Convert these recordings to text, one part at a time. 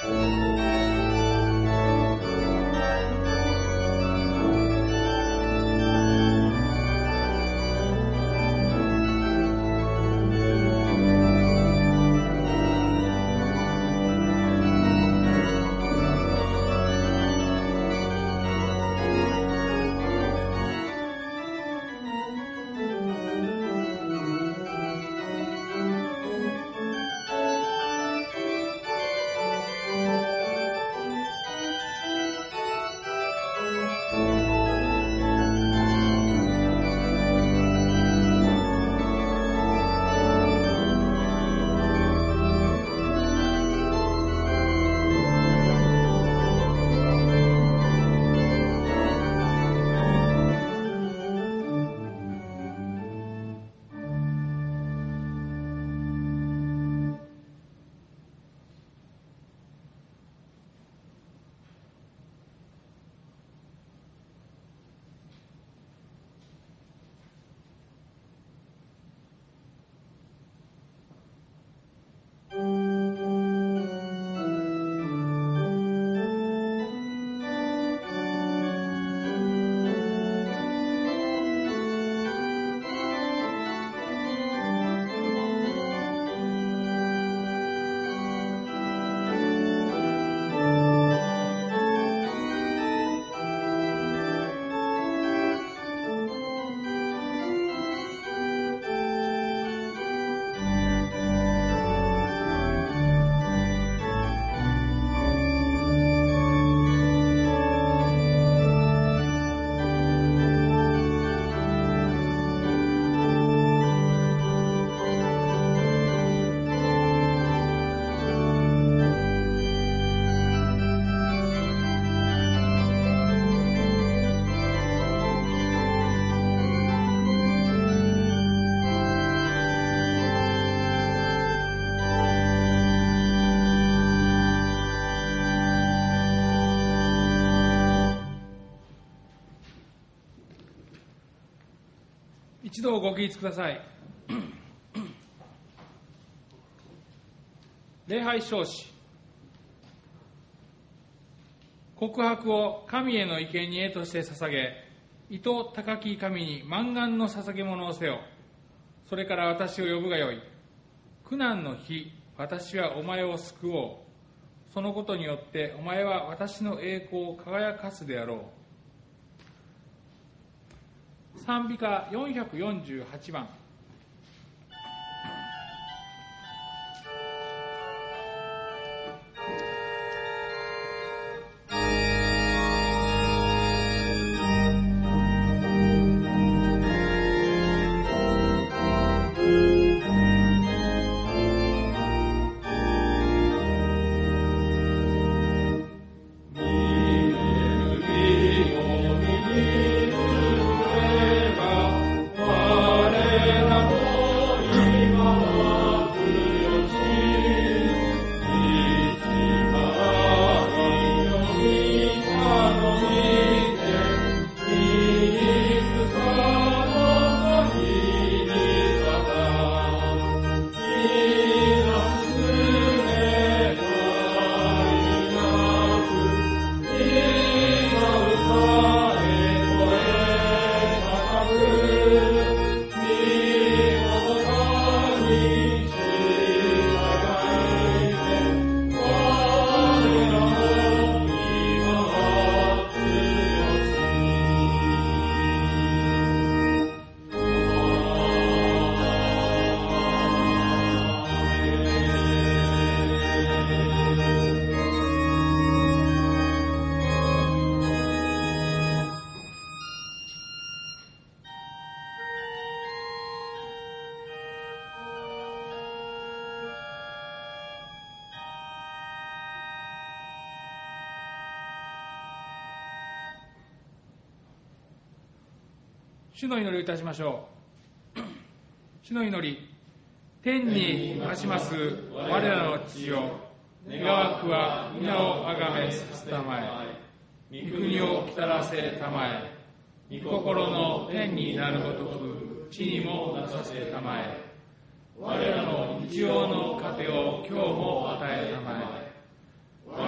一度ご起立ください。礼拝証子。告白を神への生贄として捧げ、意図高き神に満願の捧げ物をせよ。それから私を呼ぶがよい。苦難の日、私はお前を救おう。そのことによってお前は私の栄光を輝かすであろう。賛美歌448番。主の祈りをいたしましょう。主の祈り。天に増します我らの父よ、願わくは皆をあがめさせたまえ、御国をきたらせたまえ、御心の天になるごとく地にもなさせたまえ、我らの日曜の糧を今日も与えたまえ、我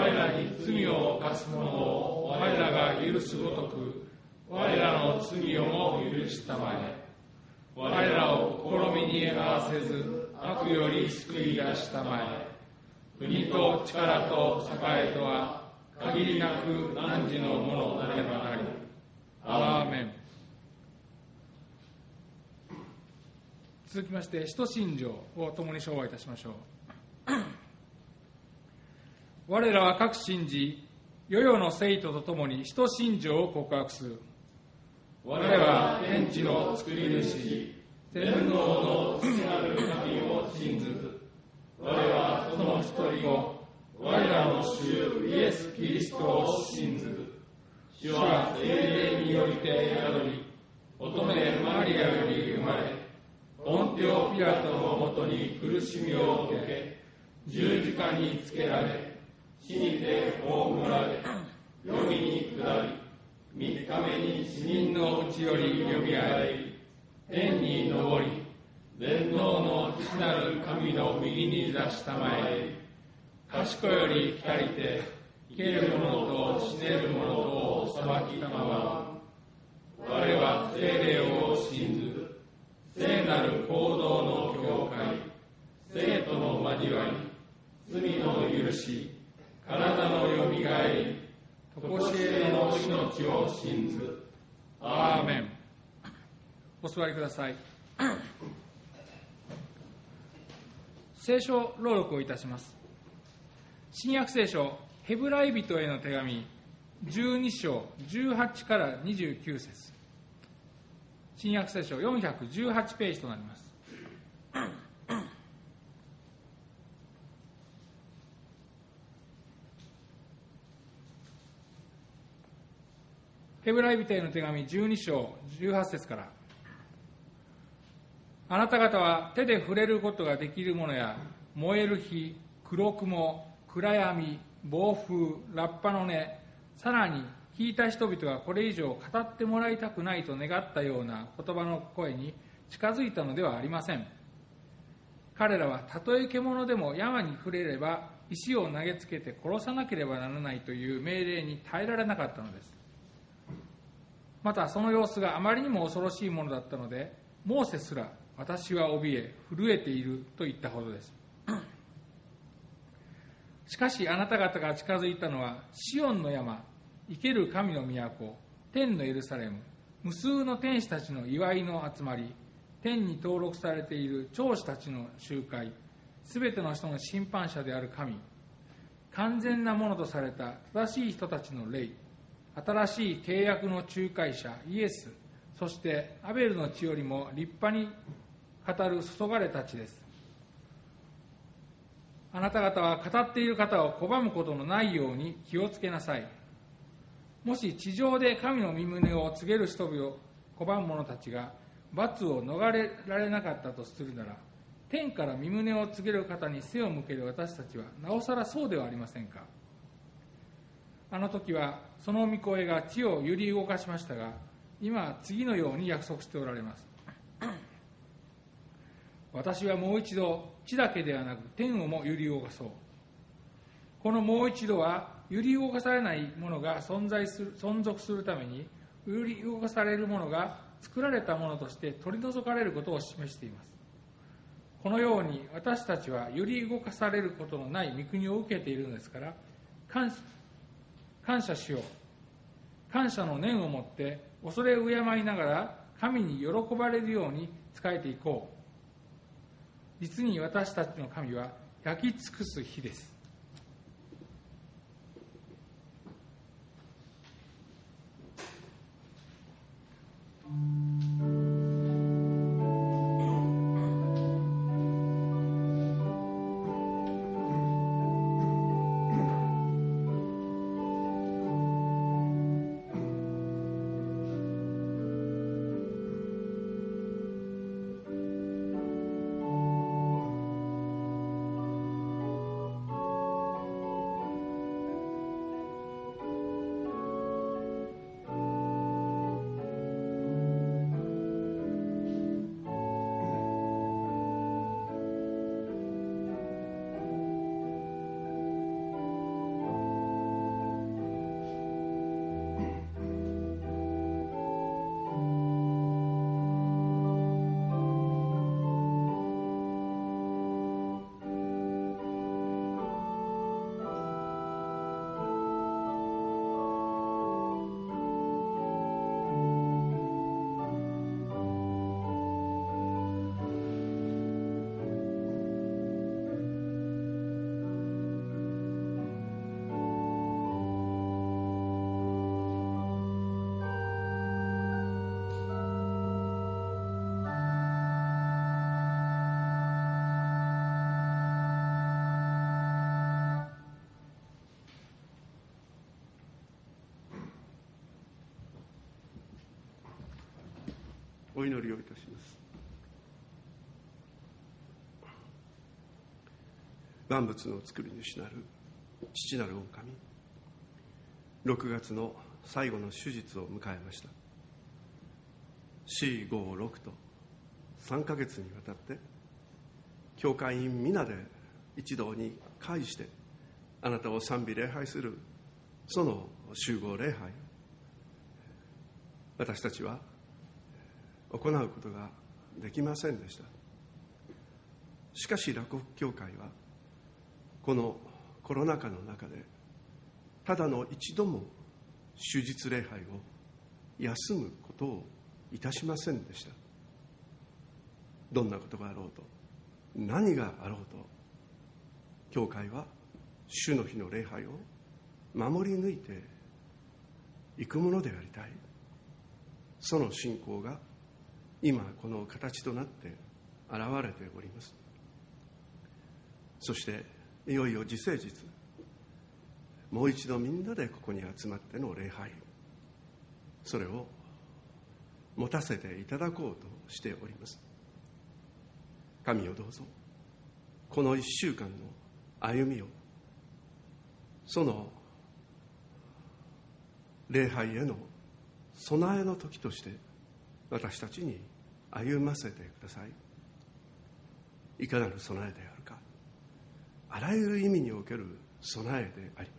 犯す者を我らが許すごとく、我らの罪をも許したまえ。我らを試みに合わせず、悪より救い出したまえ。国と力と栄とは、限りなく汝のものなればなり。アーメン。続きまして、使徒信条を共に唱和いたしましょう。我らは各信じ、世々の生徒と共に使徒信条を告白する。我は天地の作り主、天皇の父なる神を信ずる。我はその一人子、我らの主イエス・キリストを信ずる。主は聖霊によりて宿り、乙女マリアより生まれ、ポンテオ・ピラトのもとに苦しみを受け、十字架につけられ、死にて葬られ、黄泉に下り、三日目に死人のうちよりよみがえり、天に昇り、全能の父なる神の右に座したまえ、賢より来りて、生ける者と死ねる者とを裁きたまわ。我は聖霊を信ずる。聖なる行動の教会、生徒の交わり、罪の許し、体のよみがえり、とこしえの命を信ずる。アーメン。お座りください。聖書朗読をいたします。新約聖書ヘブライ人への手紙12章18から29節。新約聖書418ページとなります。ヘブライ人への手紙12章18節から。あなた方は手で触れることができるものや、燃える火、黒雲、暗闇、暴風、ラッパの音、さらに聞いた人々がこれ以上語ってもらいたくないと願ったような言葉の声に近づいたのではありません。彼らはたとえ獣でも山に触れれば石を投げつけて殺さなければならないという命令に耐えられなかったのです。またその様子があまりにも恐ろしいものだったので、モーセすら私は怯え震えていると言ったほどです。しかしあなた方が近づいたのはシオンの山、生ける神の都、天のエルサレム、無数の天使たちの祝いの集まり、天に登録されている長子たちの集会、すべての人の審判者である神、完全なものとされた正しい人たちの霊、新しい契約の仲介者イエス、そしてアベルの血よりも立派に語る注がれたちです。あなた方は語っている方を拒むことのないように気をつけなさい。もし地上で神の身旨を告げる人々を拒む者たちが罰を逃れられなかったとするなら、天から身旨を告げる方に背を向ける私たちはなおさらそうではありませんか。あの時はその御声が地を揺り動かしましたが、今は次のように約束しておられます。私はもう一度地だけではなく天をも揺り動かそう。このもう一度は揺り動かされないものが存続するために、揺り動かされるものが作られたものとして取り除かれることを示しています。このように私たちは揺り動かされることのない御国を受けているのですから、感謝しよう。感謝の念を持って恐れ敬いながら神に喜ばれるように仕えていこう。実に私たちの神は焼き尽くす火です。 お祈りをいたします。万物の作り主なる父なる御神、6月の最後の手術を迎えました。4、5、6と3ヶ月にわたって教会員皆で一堂に会してあなたを賛美礼拝するその集合礼拝、私たちは行うことができませんでした。しかし洛北教会はこのコロナ禍の中でただの一度も手術礼拝を休むことをいたしませんでした。どんなことがあろうと何があろうと、教会は主の日の礼拝を守り抜いていくものでありたい。その信仰が今この形となって現れております。そしていよいよ自生日、もう一度みんなでここに集まっての礼拝、それを持たせていただこうとしております。神をどうぞこの1週間の歩みを、その礼拝への備えの時として私たちに歩ませてください。いかなる備えであるか、あらゆる意味における備えであります。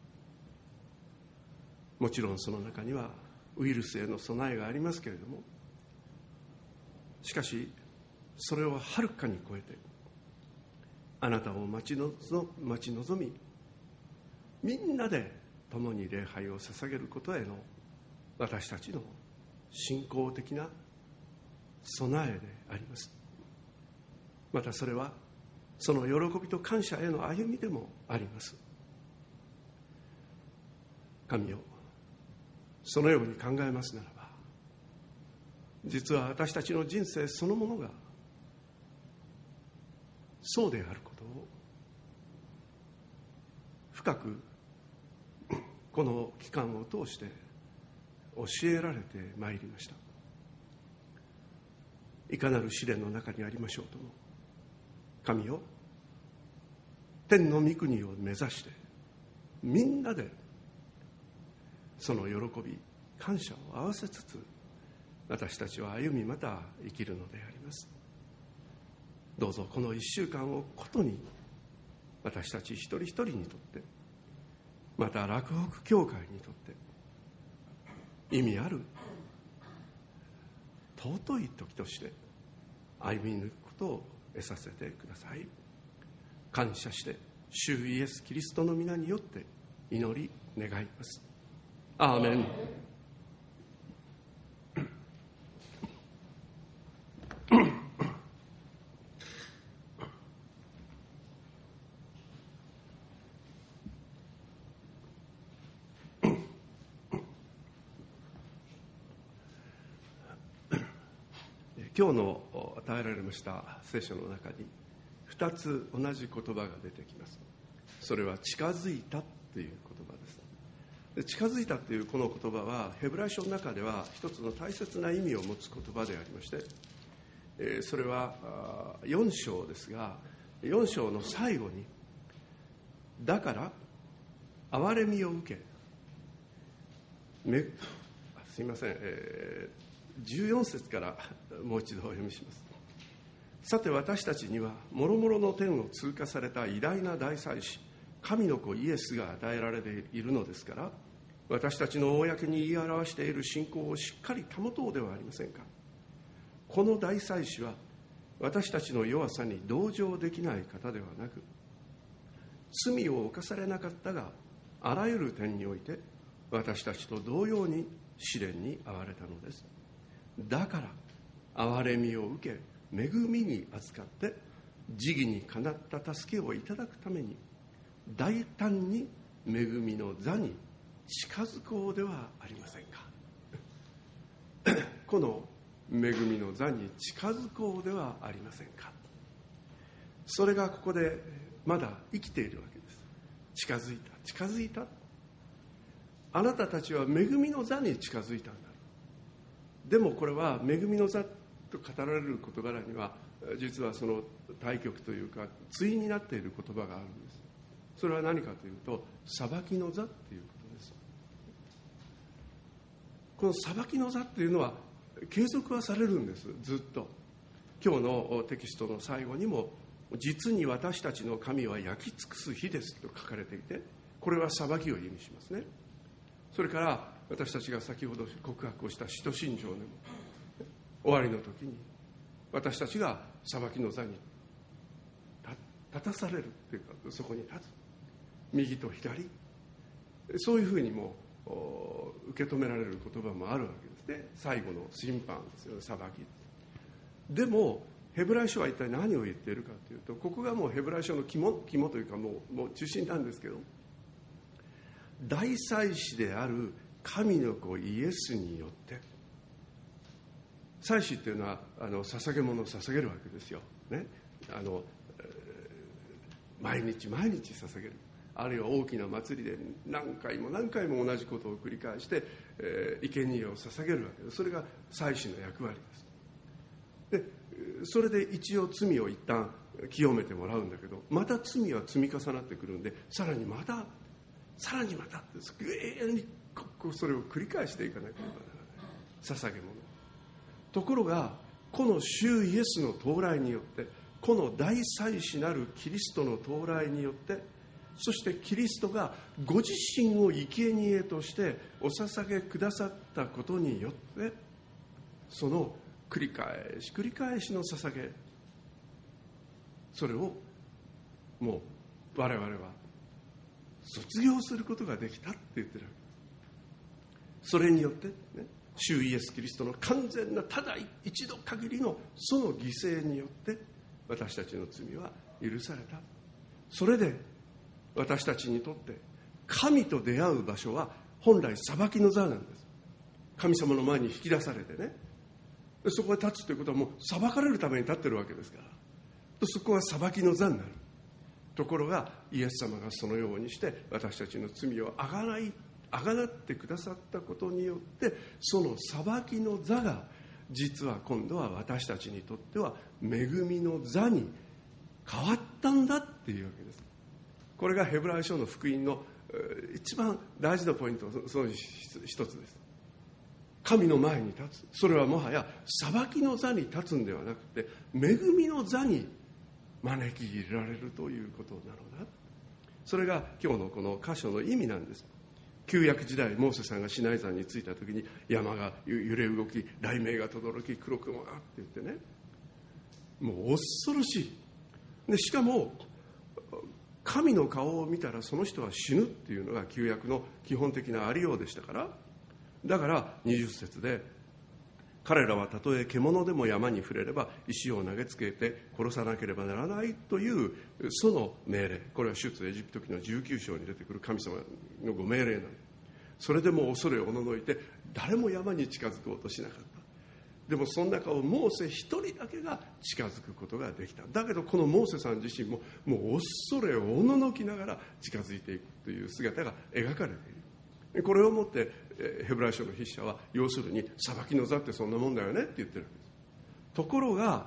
もちろんその中にはウイルスへの備えがありますけれども、しかしそれをはるかに超えてあなたを待ち望み、みんなで共に礼拝を捧げることへの私たちの信仰的な備えであります。またそれはその喜びと感謝への歩みでもあります。神よ、そのように考えますならば、実は私たちの人生そのものがそうであることを深くこの期間を通して教えられてまいりました。いかなる試練の中にありましょうとも、神よ、天の御国を目指してみんなでその喜び感謝を合わせつつ私たちは歩みまた生きるのであります。どうぞこの1週間をことに私たち一人一人にとって、また洛北教会にとって意味ある尊い時として歩み抜くことを得させてください。感謝して主イエスキリストの皆によって祈り願います。アーメン。今日の与えられました聖書の中に2つ同じ言葉が出てきます。それは近づいたという言葉です。近づいたというこの言葉はヘブライ書の中では一つの大切な意味を持つ言葉でありまして、それは4章ですが、4章の最後にだから憐れみを受けすいません、14節からもう一度お読みします。さて私たちには諸々の天を通過された偉大な大祭司神の子イエスが与えられているのですから、私たちの公に言い表している信仰をしっかり保とうではありませんか。この大祭司は私たちの弱さに同情できない方ではなく、罪を犯されなかったがあらゆる点において私たちと同様に試練に遭われたのです。だから憐れみを受け恵みに預かって慈義にかなった助けをいただくために大胆に恵みの座に近づこうではありませんか。この恵みの座に近づこうではありませんか。それがここでまだ生きているわけです。近づいた近づいた、あなたたちは恵みの座に近づいたんだ。 でもこれは恵みの座と語られる事柄には実はその対極というか対になっている言葉があるんです。それは何かというと裁きの座っていうことです。この裁きの座っていうのは継続はされるんです。ずっと今日のテキストの最後にも実に私たちの神は焼き尽くす日ですと書かれていて、これは裁きを意味しますね。それから私たちが先ほど告白をした使徒信条でも終わりの時に私たちが裁きの座に立たされるというか、そこに立つ、右と左、そういうふうにも受け止められる言葉もあるわけですね。最後の審判ですよね、裁き。でもヘブライ書は一体何を言っているかというと、ここがもうヘブライ書の肝というかもう中心なんですけど、大祭司である神の子イエスによって、祭司っていうのは捧げ物を捧げるわけですよ、ね、毎日毎日捧げる、あるいは大きな祭りで何回も何回も同じことを繰り返して、生贄を捧げるわけです。それが祭司の役割です。でそれで一応罪を一旦清めてもらうんだけど、また罪は積み重なってくるんで、さらにまたって永遠にそれを繰り返していかなければならない捧げ物。ところがこの主イエスの到来によって、この大祭司なるキリストの到来によって、そしてキリストがご自身を生贄としてお捧げくださったことによって、その繰り返しの捧げ、それをもう我々は卒業することができたって言ってるわけです。それによって、ね、主イエスキリストの完全なただ一度限りのその犠牲によって私たちの罪は許された。それで私たちにとって神と出会う場所は本来裁きの座なんです。神様の前に引き出されてね、そこへ立つということはもう裁かれるために立ってるわけですから、そこは裁きの座になる。ところがイエス様がそのようにして私たちの罪をあがなってくださったことによって、その裁きの座が実は今度は私たちにとっては恵みの座に変わったんだっていうわけです。これがヘブライ書の福音の一番大事なポイント、その一つです。神の前に立つ、それはもはや裁きの座に立つんではなくて恵みの座に招き入れられるということなのだ。それが今日のこの箇所の意味なんです。旧約時代、モーセさんがシナイ山に着いた時に山が揺れ動き、雷鳴が轟き、黒雲がって言ってね、もう恐ろしい。でしかも神の顔を見たらその人は死ぬっていうのが旧約の基本的なありようでしたから、だから20節で、彼らはたとえ獣でも山に触れれば石を投げつけて殺さなければならないというその命令、これは出エジプト記の19章に出てくる神様のご命令なの。それでも恐れおののいて誰も山に近づこうとしなかった。でもその中をモーセ一人だけが近づくことができた。だけどこのモーセさん自身ももう恐れおののきながら近づいていくという姿が描かれている。これをもってヘブライ書の筆者は要するに裁きの座ってそんなもんだよねって言ってるんです。ところが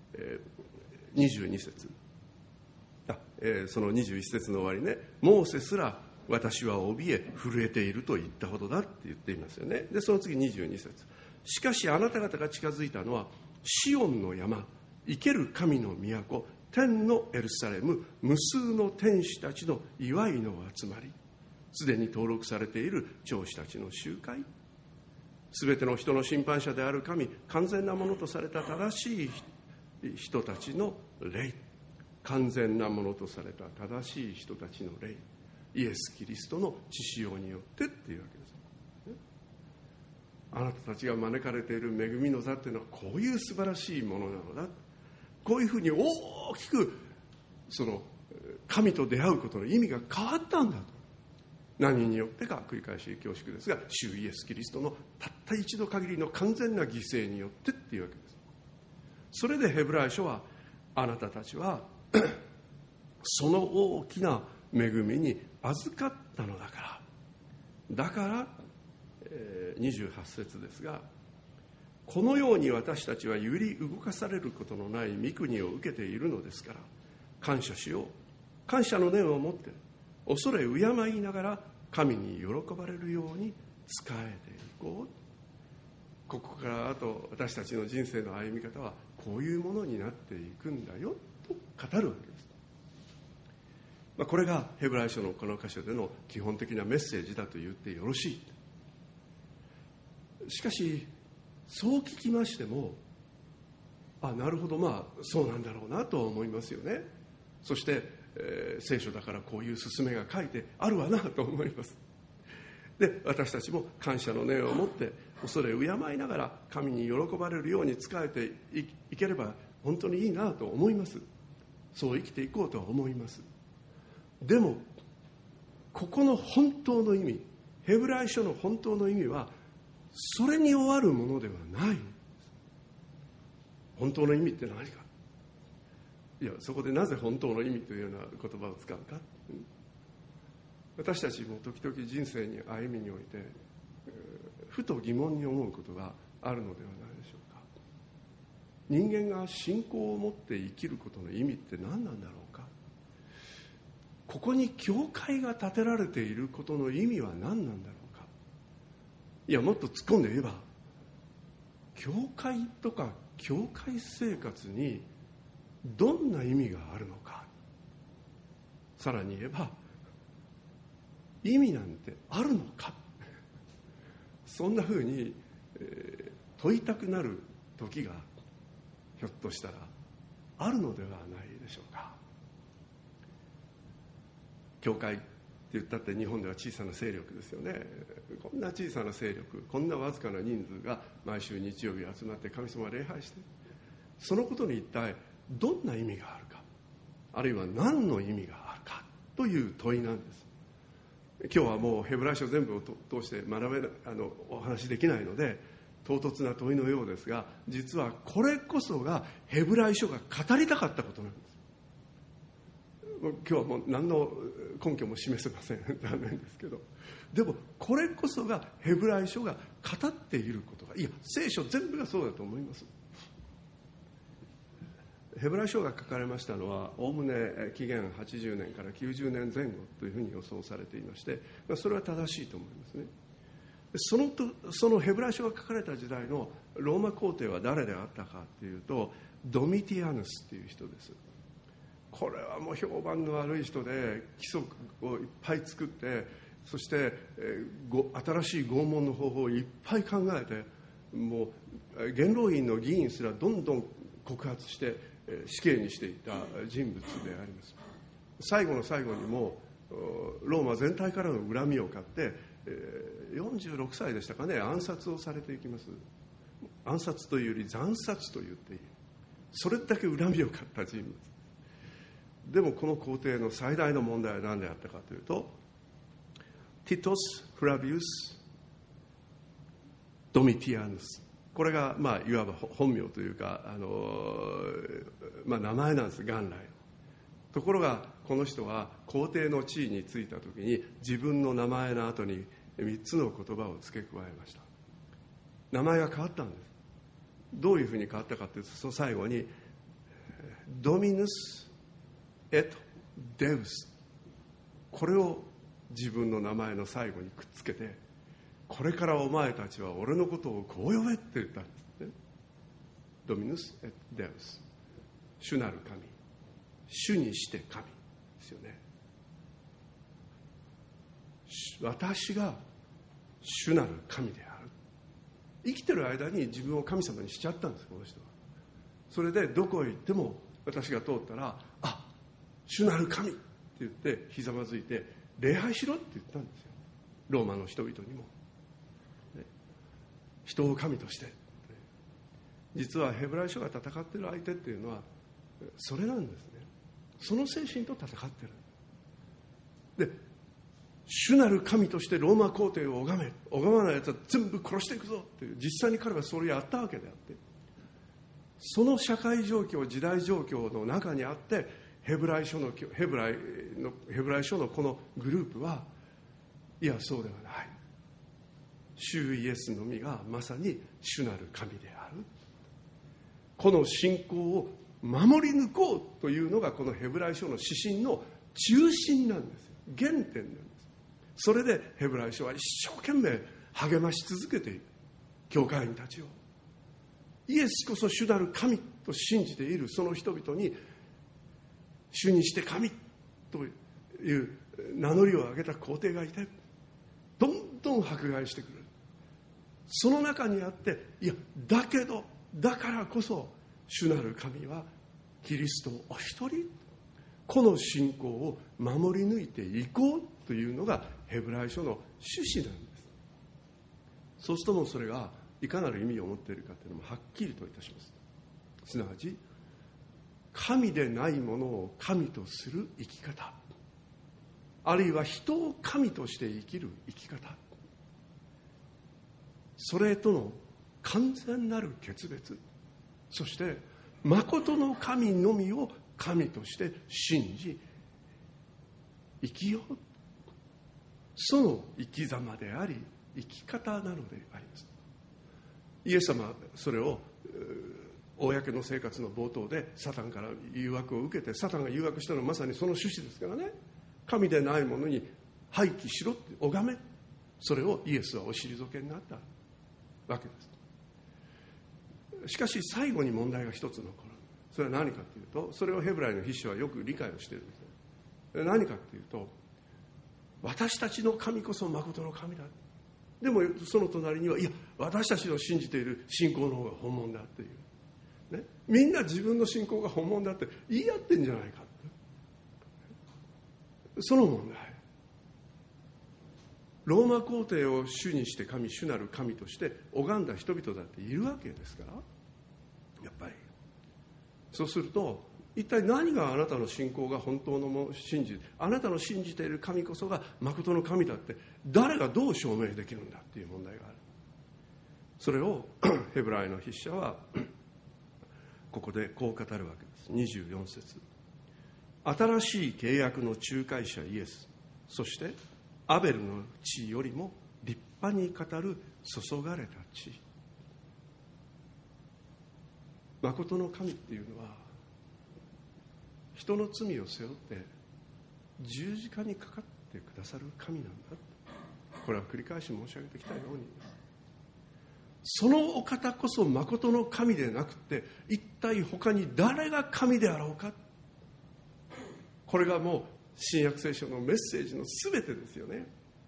22節その21節の終わりね、モーセすら私は怯え震えていると言ったほどだって言っていますよね。でその次22節、しかしあなた方が近づいたのはシオンの山、生ける神の都、天のエルサレム、無数の天使たちの祝いの集まり、すでに登録されている長子たちの集会、すべての人の審判者である神、完全なものとされた正しい人たちの霊、完全なものとされた正しい人たちの霊、イエス・キリストの血潮によってっていうわけです。あなたたちが招かれている恵みの座っていうのはこういう素晴らしいものなのだ。こういうふうに大きくその神と出会うことの意味が変わったんだと。何によってか繰り返し恐縮ですが、主イエスキリストのたった一度限りの完全な犠牲によってっていうわけです。それでヘブライ書はあなたたちはその大きな恵みに預かったのだから、だから28節ですが、 このように私たちは揺り動かされることのない御国を受けているのですから、感謝しよう。感謝の念を持って恐れ敬いながら神に喜ばれるように仕えていこう。ここからあと私たちの人生の歩み方はこういうものになっていくんだよと語るわけです。これがヘブライ書のこの箇所での基本的なメッセージだと言ってよろしい。しかしそう聞きましても、なるほど、そうなんだろうなと思いますよね。そして、聖書だからこういう勧めが書いてあるわなと思います。で、私たちも感謝の念を持って恐れ敬いながら神に喜ばれるように仕えて いければ本当にいいなと思います。そう生きていこうとは思います。でもここの本当の意味、ヘブライ書の本当の意味はそれに終わるものではない。本当の意味って何か。いや、そこでなぜ本当の意味というような言葉を使うか。私たちも時々人生に歩みにおいてふと疑問に思うことがあるのではないでしょうか。人間が信仰を持って生きることの意味って何なんだろうか。ここに教会が建てられていることの意味は何なんだろうか。いや、もっと突っ込んで言えば、教会とか教会生活にどんな意味があるのか。さらに言えば、意味なんてあるのか。そんなふうに、問いたくなる時がひょっとしたらあるのではないでしょうか。教会って言ったって日本では小さな勢力ですよね。こんな小さな勢力、こんなわずかな人数が毎週日曜日集まって神様を礼拝して、そのことに一体どんな意味があるか、あるいは何の意味があるかという問いなんです。今日はもうヘブライ書全部を通してお話できないので唐突な問いのようですが、実はこれこそがヘブライ書が語りたかったことなんです。今日はもう何の根拠も示せません残念ですけど、でもこれこそがヘブライ書が語っていることが、いや聖書全部がそうだと思います。ヘブライ書が書かれましたのはおおむね紀元80年から90年前後というふうに予想されていまして、それは正しいと思いますね。そのヘブライ書が書かれた時代のローマ皇帝は誰であったかというと、ドミティアヌスという人です。これはもう評判の悪い人で規則をいっぱい作って、そして新しい拷問の方法をいっぱい考えて、もう元老院の議員すらどんどん告発して死刑にしていた人物であります。最後の最後にもローマ全体からの恨みを買って46歳でしたかね、暗殺をされていきます。暗殺というより惨殺と言っていい、それだけ恨みを買った人物でも、この皇帝の最大の問題は何であったかというと、ティトス・フラビウス・ドミティアヌス、これがいわば本名というか名前なんです、元来。ところがこの人は皇帝の地位に就いた時に自分の名前の後に3つの言葉を付け加えました。名前が変わったんです。どういうふうに変わったかというと、その最後にドミヌス・エト・デウス、これを自分の名前の最後にくっつけて、これからお前たちは俺のことをこう呼べって言ったんですね。ドミヌス・エト・デウス、主なる神、主にして神ですよね。私が主なる神である。生きてる間に自分を神様にしちゃったんです、この人は。それでどこへ行っても私が通ったら、主なる神って言ってひざまずいて礼拝しろって言ったんですよ、ローマの人々にも。人を神として。実はヘブライ書が戦っている相手っていうのはそれなんですね。その精神と戦ってる。で、主なる神としてローマ皇帝を拝め、拝まないやつは全部殺していくぞっていう、実際に彼はそれをやったわけであって、その社会状況、時代状況の中にあってヘブライ書のこのグループは、いやそうではない、 主イエスのみがまさに主なる神である。この信仰を守り抜こうというのがこのヘブライ書の指針の中心なんです。原点なんです。それでヘブライ書は一生懸命励まし続けている教会員たちを。イエスこそ主なる神と信じているその人々に、主にして神という名乗りを上げた皇帝がいて、どんどん迫害してくる。その中にあって、いやだけどだからこそ主なる神はキリストお一人、この信仰を守り抜いていこうというのがヘブライ書の趣旨なんです。そうするともうそれがいかなる意味を持っているかというのもはっきりといたします。すなわち神でないものを神とする生き方、あるいは人を神として生きる生き方、それとの完全なる決別、そして真の神のみを神として信じ生きよう、その生き様であり生き方なのであります。イエス様はそれを公の生活の冒頭でサタンから誘惑を受けて、サタンが誘惑したのはまさにその趣旨ですからね。神でないものに廃棄しろって拝め、それをイエスはお退けになったわけです。しかし最後に問題が一つ残る。それは何かというと、それをヘブライの筆者はよく理解をしているんですね。何かというと、私たちの神こそ誠の神だ。でもその隣には、いや私たちの信じている信仰の方が本物だっていう、ね、みんな自分の信仰が本物だって言い合ってんじゃないかって、その問題。ローマ皇帝を主にして神、主なる神として拝んだ人々だっているわけですから、やっぱりそうすると、一体何があなたの信仰が本当の信じ、あなたの信じている神こそが誠の神だって誰がどう証明できるんだっていう問題がある。それをヘブライの筆者はここでこう語るわけです。24節、新しい契約の仲介者イエス、そしてアベルの血よりも立派に語る注がれた血。誠の神っていうのは人の罪を背負って十字架にかかってくださる神なんだ。これは繰り返し申し上げてきたように、そのお方こそ誠の神でなくて、一体他に誰が神であろうか。これがもう新約聖書のメッセージの全てですよね。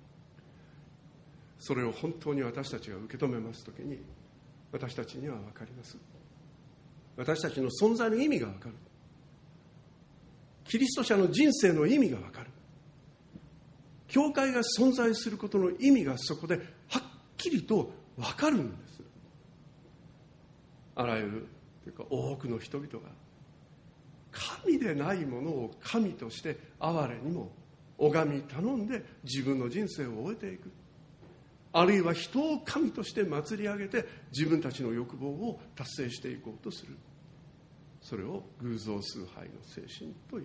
それを本当に私たちが受け止めますときに、私たちには分かります。私たちの存在の意味が分かる。キリスト者の人生の意味が分かる。教会が存在することの意味がそこではっきりと分かるんです。あらゆるというか多くの人々が神でないものを神として哀れにも拝み頼んで自分の人生を終えていく。あるいは人を神として祭り上げて自分たちの欲望を達成していこうとする。それを偶像崇拝の精神という。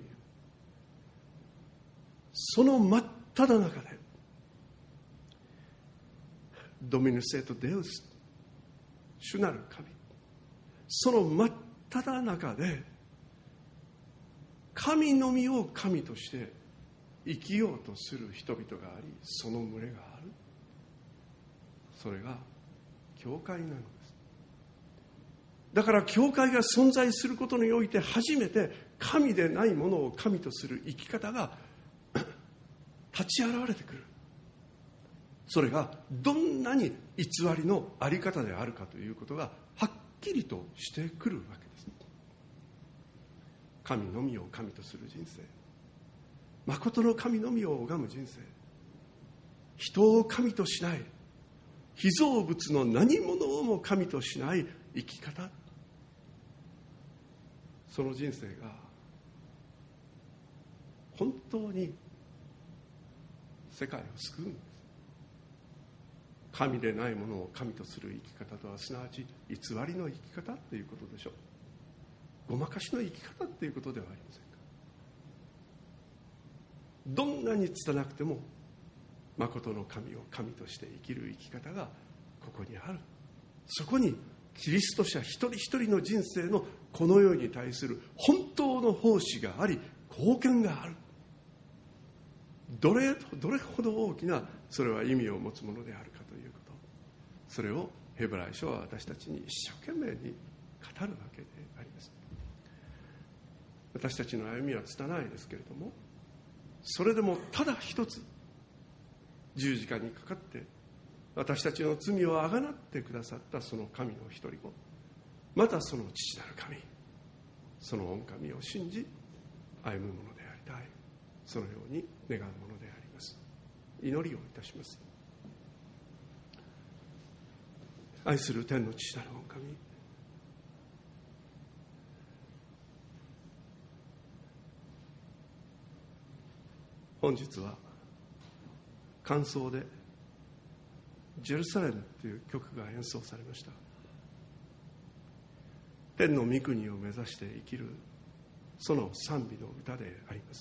その真っ只中でドミヌスエトデウス、主なる神、その真っ只中で神のみを神として生きようとする人々があり、その群れがある。それが教会なのです。だから教会が存在することにおいて初めて神でないものを神とする生き方が立ち現れてくる。それがどんなに偽りのあり方であるかということがはっきりとしてくるわけです。神のみを神とする人生、誠の神のみを拝む人生、人を神としない、被造物の何者をも神としない生き方、その人生が本当に世界を救うんです。神でないものを神とする生き方とはすなわち偽りの生き方ということでしょう。ごまかしの生き方ということではありませんか。どんなに拙くても誠の神を神として生きる生き方がここにある。そこにキリスト者一人一人の人生のこの世に対する本当の奉仕があり、貢献がある。どれほど大きなそれは意味を持つものであるかということ、それをヘブライ書は私たちに一生懸命に語るわけであります。私たちの歩みは拙いですけれども、それでもただ一つ十字架にかかって私たちの罪をあがなってくださったその神の一人子、またその父なる神、その御神を信じ歩むものでありたい、そのように願うものであります。祈りをいたします。愛する天の父なる御神、本日は間奏でジェルサレムという曲が演奏されました。天の御国を目指して生きるその賛美の歌であります。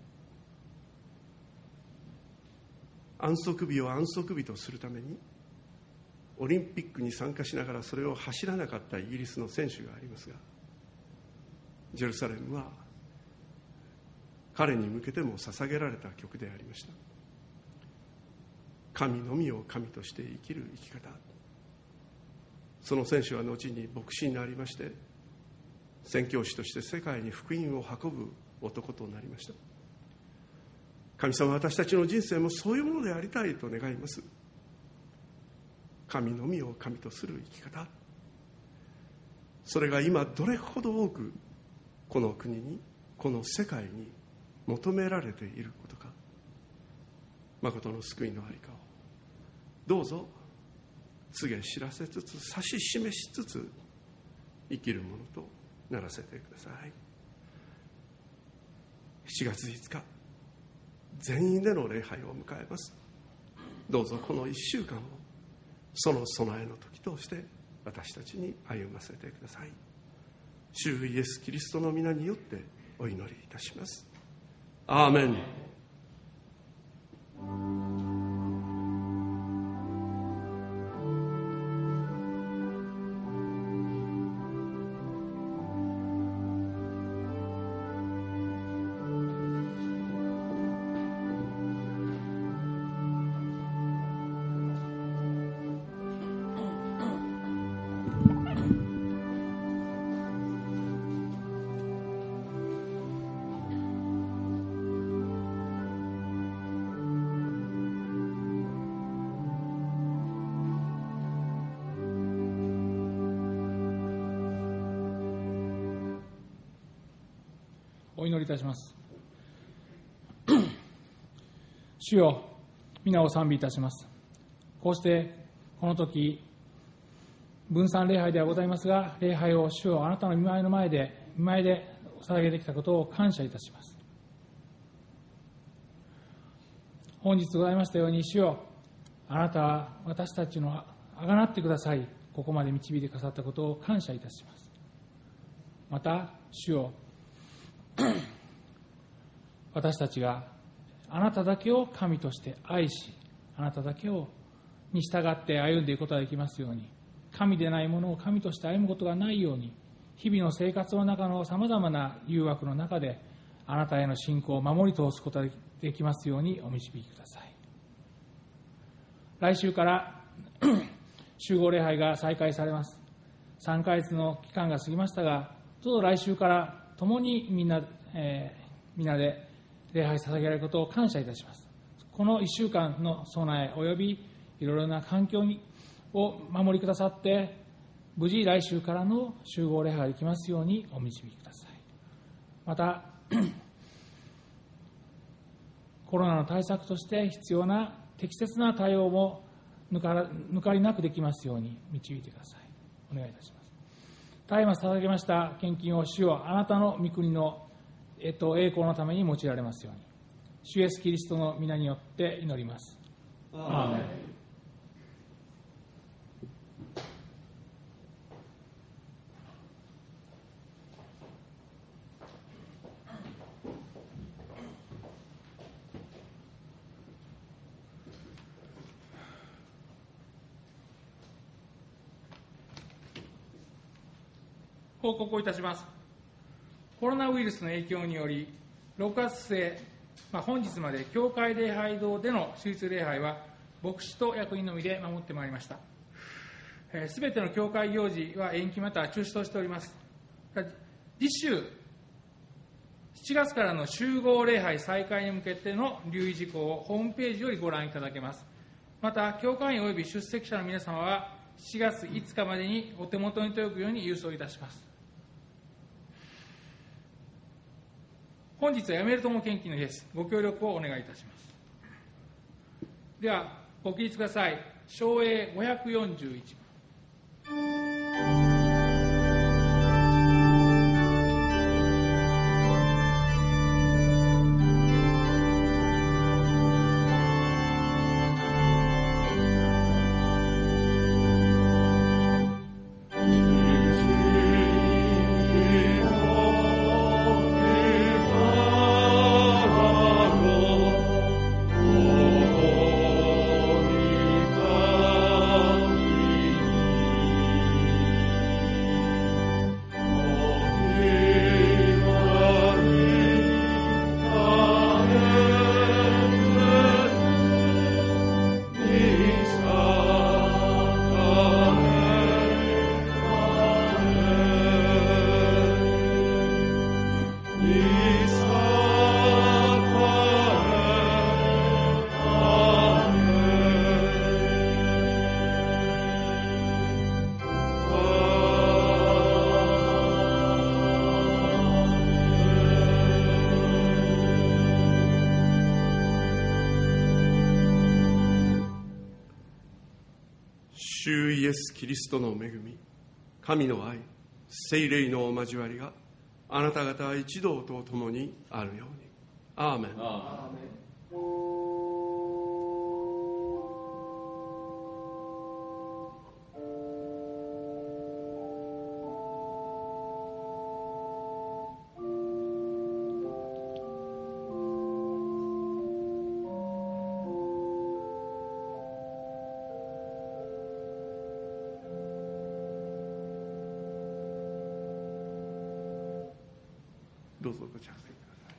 安息日を安息日とするためにオリンピックに参加しながらそれを走らなかったイギリスの選手がありますが、ジェルサレムは彼に向けても捧げられた曲でありました。神のみを神として生きる生き方、その選手は後に牧師になりまして、宣教師として世界に福音を運ぶ男となりました。神様は私たちの人生もそういうものでありたいと願います。神のみを神とする生き方、それが今どれほど多くこの国に、この世界に求められていることか、誠の救いの在りかをどうぞ告げ知らせつつ、指し示しつつ生きるものとならせてください。7月5日全員での礼拝を迎えます。どうぞこの1週間をその備えの時として私たちに歩ませてください。主イエス・キリストの皆によってお祈りいたします。アーメン。 お祈りいたします。主よ、皆を賛美いたします。こうしてこの時分散礼拝ではございますが、礼拝を主よあなたの御前の前で捧げてきたことを感謝いたします。本日ございましたように、主よあなたは私たちのあがなってください、ここまで導いてくださったことを感謝いたします。また主よ、私たちがあなただけを神として愛し、あなただけに従って歩んでいくことができますように、神でないものを神として歩むことがないように、日々の生活の中のさまざまな誘惑の中であなたへの信仰を守り通すことができますようにお導きください。来週から集合礼拝が再開されます。3ヶ月の期間が過ぎましたが、どうぞ来週から共にみんなで礼拝捧げられることを感謝いたします。この1週間の備え及びいろいろな環境を守りくださって、無事来週からの集合礼拝ができますようにお導きください。またコロナの対策として必要な適切な対応も抜かりなくできますように導いてください。お願いいたします。ただいま捧げました献金を主よあなたの御国の栄光のために用いられますように、主イエスキリストの皆によって祈ります。アーメン。 報告をいたします。コロナウイルスの影響により、6月末、本日まで教会礼拝堂での主日礼拝は牧師と役員のみで守ってまいりました。すべての教会行事は延期または中止としております。次週7月からの集合礼拝再開に向けての留意事項をホームページよりご覧いただけます。また、教会員及び出席者の皆様は7月5日までにお手元に届くように郵送いたします。本日はやめるとも献金の日です。ご協力をお願いいたします。では、ご起立ください。唱詠541番。 主イエス・キリストの恵み、神の愛、聖霊のお交わりがあなた方一同と共にあるように。アーメン。アーメン。どうぞご着席ください。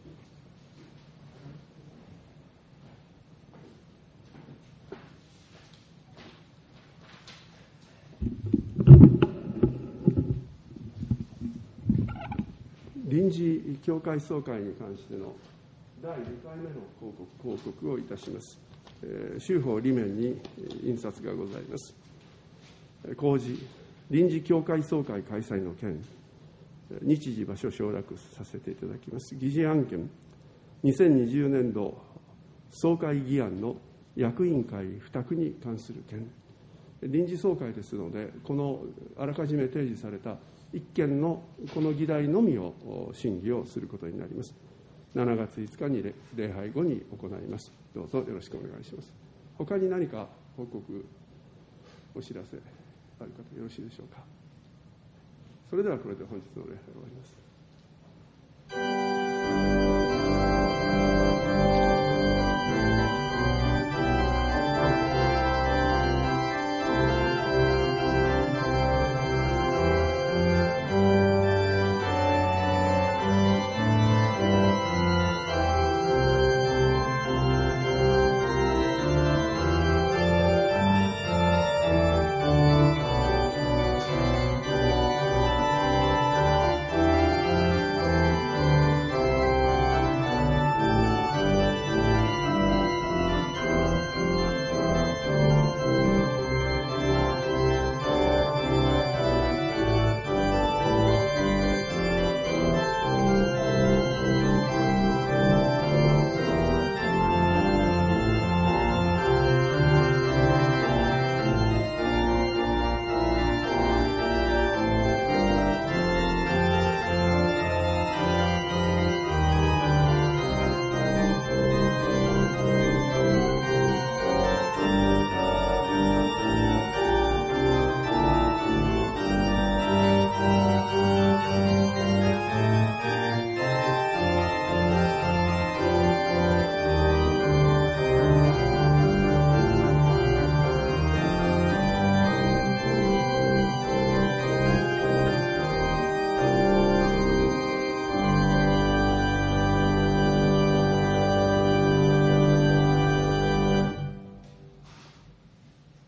臨時教会総会に関しての第2回目の報告をいたします。州法理面に印刷がございます。公示、臨時教会総会開催の件、日時場所省略させていただきます。議事案件、2020年度総会議案の役員会付託に関する件、臨時総会ですので、このあらかじめ提示された一件のこの議題のみを審議をすることになります。7月5日に礼拝後に行います。どうぞよろしくお願いします。他に何か報告、お知らせある方よろしいでしょうか。それではこれで本日の礼拝を終わります。